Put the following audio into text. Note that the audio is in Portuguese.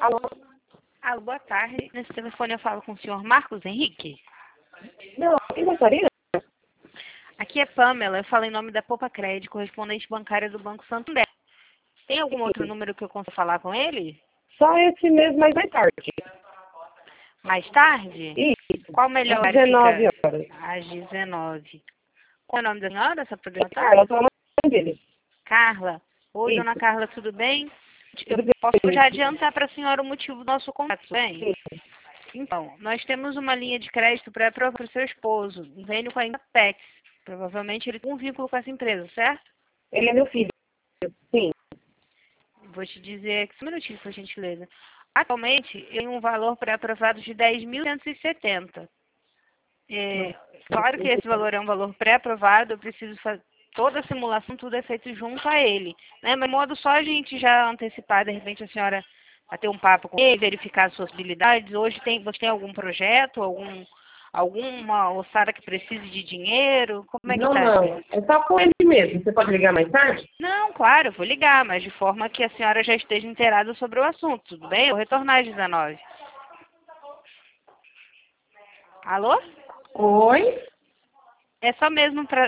Alô? Alô, boa tarde. Nesse telefone eu falo com o senhor Marcos Henrique. Não, quem gostaria? Aqui é Pamela, eu falo em nome da Poupa Crédito, correspondente bancária do Banco Santander. Tem algum outro número que eu consiga falar com ele? Só esse mês, mas mais tarde. Mais tarde? Isso. Qual o melhor Às horário 19 fica? horas. Às 19. Qual é o nome da senhora, só para anotar? Carla, sou a mãe dele. Carla. Oi, Isso. dona Carla, tudo bem? Eu Tudo bem? posso já adiantar para a senhora o motivo do nosso contato, bem? Sim. Então, nós temos uma linha de crédito para aprovar para o seu esposo, um convênio com a Inapex. Provavelmente ele tem um vínculo com essa empresa, certo? Ele é meu filho. Sim. Vou te dizer aqui, só um minutinho, por gentileza. Atualmente, eu tenho um valor pré-aprovado de 10.270. Claro que esse valor é um valor pré-aprovado, eu preciso fazer toda a simulação, tudo é feito junto a ele. Né? Mas, de modo só a gente já antecipar, de repente, a senhora bater um papo com ele, verificar as suas habilidades. Hoje você tem algum projeto, alguma ossada que precise de dinheiro? Como é que Não, tá? não. É só com ele mesmo. Você pode ligar mais tarde? Não, claro, eu vou ligar, mas de forma que a senhora já esteja inteirada sobre o assunto, tudo bem? Eu vou retornar às 19. Alô? Oi? É só mesmo para